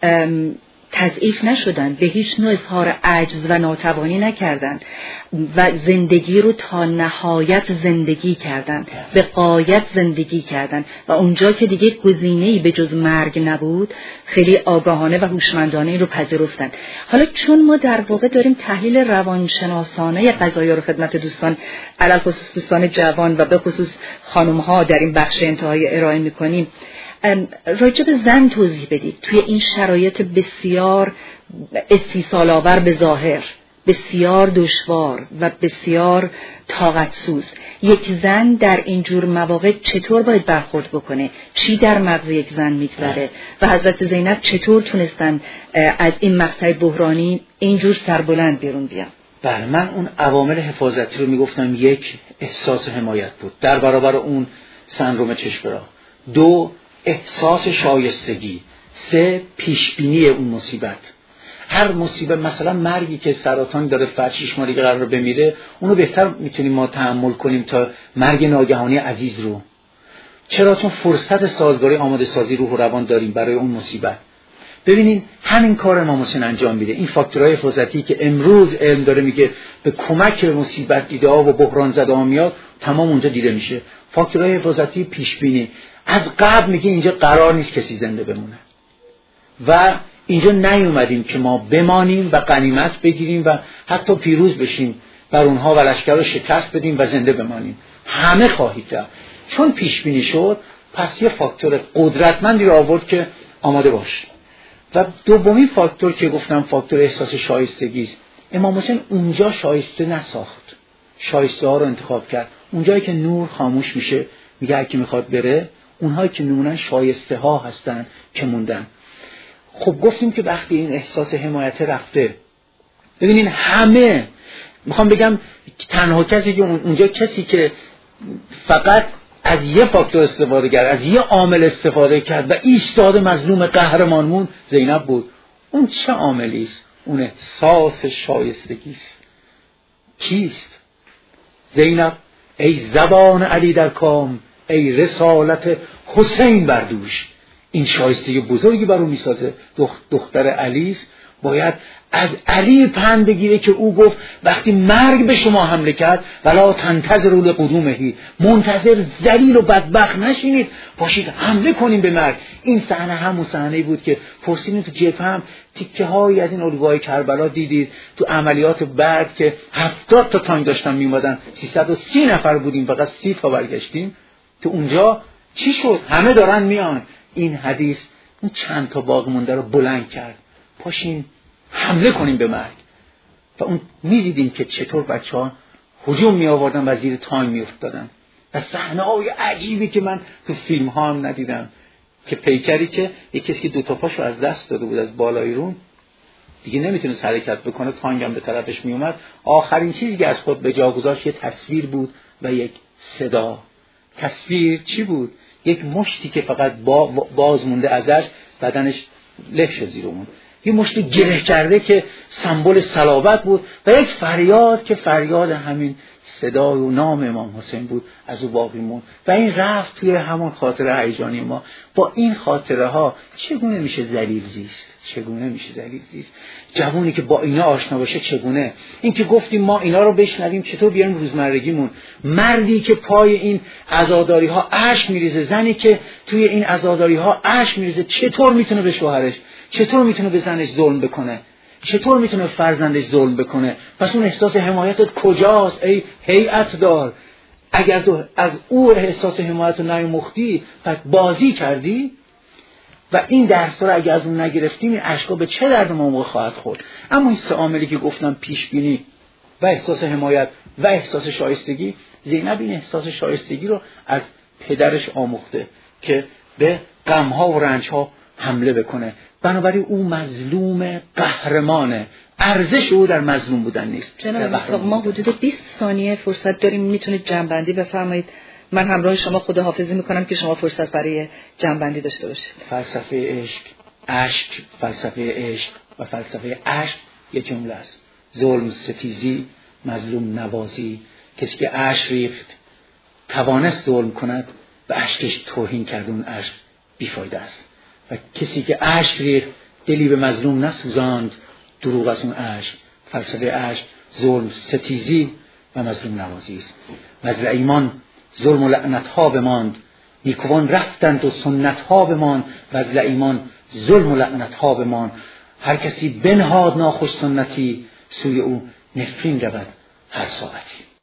تضعیف نشدن، به هیچ نوع اظهار عجز و ناتوانی نکردن و زندگی رو تا نهایت زندگی کردن، به غایت زندگی کردن و اونجا که دیگه گزینه‌ای به جز مرگ نبود خیلی آگاهانه و هوشمندانه این رو پذیرفتن. حالا چون ما در واقع داریم تحلیل روانشناسانه قضایا رو خدمت دوستان علل خصوص دوستان جوان و به خصوص خانم‌ها در این بخش انتهای ارائه می‌کنیم، راجع به زن توضیح بدید توی این شرایط بسیار استیصال‌آور به ظاهر، بسیار دشوار و بسیار طاقت سوز. یک زن در این جور مواقع چطور باید برخورد بکنه؟ چی در مغز یک زن میگذره و حضرت زینب چطور تونستن از این مقطع بحرانی اینجور سربلند بیرون بیان؟ بله، من اون عوامل حفاظتی رو میگفتم. 1 احساس حمایت بود در برابر اون سندروم چشم‌راه. 2 احساس شایستگی. 3 پیشبینی اون مصیبت. هر مصیبت، مثلا مرگی که سرطان داره فرد 6 ماهگی قرار بمیره، اونو بهتر میتونیم ما تحمل کنیم تا مرگ ناگهانی عزیز رو. چرا؟ چون فرصت سازگاری، آماده سازی روح و روان داریم برای اون مصیبت. ببینین همین کار امام حسین انجام میده. این فاکتورهای حفاظتی که امروز علم داره میگه به کمک مصیبت دیده ها و بحران زده ها میاد، تمام اونجا دیده میشه. فاکتورهای حفاظتی، پیشبینی. از قبل میگه اینجا قرار نیست کسی زنده بمونه و اینجا نیومدیم که ما بمانیم و غنیمت بگیریم و حتی پیروز بشیم بر اونها و لشکر رو شکست بدیم و زنده بمانیم. همه خواهید رفت. چون پیش بینی شد، پس یه فاکتور قدرتمندی رو آورد که آماده باش. و دومین فاکتور که گفتم فاکتور احساس شایستگی است. امام حسین اونجا شایسته نساخت، شایسته ها رو انتخاب کرد. اونجایی که نور خاموش میشه میگه هر کی میخواد بره، اونهایی که میمونن شایسته ها هستن که موندن. خب گفتیم که وقتی این احساس حمایت رفته، ببینین همه، میخوام بگم تنها کسی که اونجا، کسی که فقط از یه فاکتور استفاده کرد، از یه عامل استفاده کرد و ایستاد مظلوم قهرمان مون، زینب بود. اون چه عاملی است؟ اون احساس شایستگی است. کیست؟ زینب ای زبان علی در کام، ای رسالت حسین بردوش. این شایستگی بزرگی بر اون میسازه. دختر علی است، باید از علی پند بگیره که او گفت وقتی مرگ به شما حمله کرد ولا تنتظروا لقدومه، منتظر ذلیل و بدبخت نشینید، باشید حمله کنیم به مرگ. این صحنه همون صحنه‌ای بود که پرسیدین تو جبهه هم تیکه هایی از این الگوهای کربلا دیدید. تو عملیات بعد که 70 تا تانک داشتن میومدن، 330 نفر بودیم، فقط 30 تا برگشتیم. تو اونجا چی شد؟ همه دارن میان. این حدیث اون چند تا باقی مونده رو بلند کرد، پاشین حمله کنیم به مرگ. و اون میدیدیم که چطور بچه‌ها هجوم می آوردن و زیر تانک می افتادن. و صحنه‌های عجیبی که من تو فیلم ها هم ندیدم، که پیکری که یک کسی که 2 تا پاشو از دست داده بود از بالای رون، دیگه نمیتونست حرکت بکنه، تانک هم به طرفش می اومد. آخرین چیزی که از خود به جا گذاشت یه تصویر بود و یک صدا. تصویر چی بود؟ یک مشتی که فقط باز مونده ازش، بدنش له شد زیر اون، یه مشت گره کرده که سمبل صلابت بود، و یک فریاد که فریاد همین صدای و نام امام حسین بود از او باقی موند و این رفت توی همون خاطره هیجانی ما. با این خاطره ها چگونه میشه ذلیل زیست؟ جوونی که با اینا آشنا باشه چگونه؟ این که گفتیم ما اینا رو بشنویم چطور بیاریم روزمرگیمون؟ مردی که پای این عزاداری ها اشک میریزه، زنی که توی این عزاداری ها اشک میریزه، چطور میتونه به شوهرش، چطور میتونه به زنش ظلم بکنه؟ چطور میتونه فرزندش ظلم بکنه؟ پس اون احساس حمایتت کجاست ای هیئت دار؟ اگر تو از او احساس حمایت رو نیاموختی پس بازی کردی. و این درس رو اگر از اون نگرفتیم این اشکا به چه درد ما موقع خواهد خورد؟ اما این سه عاملی که گفتم، پیش بینی و احساس حمایت و احساس شایستگی، زینب این احساس شایستگی رو از پدرش آموخته که به غم‌ها و رنج‌ها حمله بکنه. بنابراین او مظلوم قهرمانه. ارزش او در مظلوم بودن نیست. جناب اسحاق، ما حدود 20 ثانیه فرصت داریم، میتونید جمع‌بندی بفرمایید؟ من همراه شما خداحافظی میکنم که شما فرصت برای جمع‌بندی داشته باشید. فلسفه عشق، فلسفه عشق و فلسفه عشق یه جمله است: ظلم ستیزی، مظلوم نوازی. کسی که عشق ریخت توانست ظلم کند و عشقش توهین کرد، اون عشق بیفایده است. و کسی که عشق ریخت دلی به مظلوم نسوزاند، دروغ از اون عشق. فلسفه عشق ظلم ستیزی و مظلوم نوازی است. مزرع ایمان ظلم و لعنت ها بماند، نیکوان رفتند و سنت ها بماند. مزرع ایمان ظلم و لعنت ها بماند. هر کسی بنهاد ناخوش سنتی، سوی او نفرین رود هر ساعتی.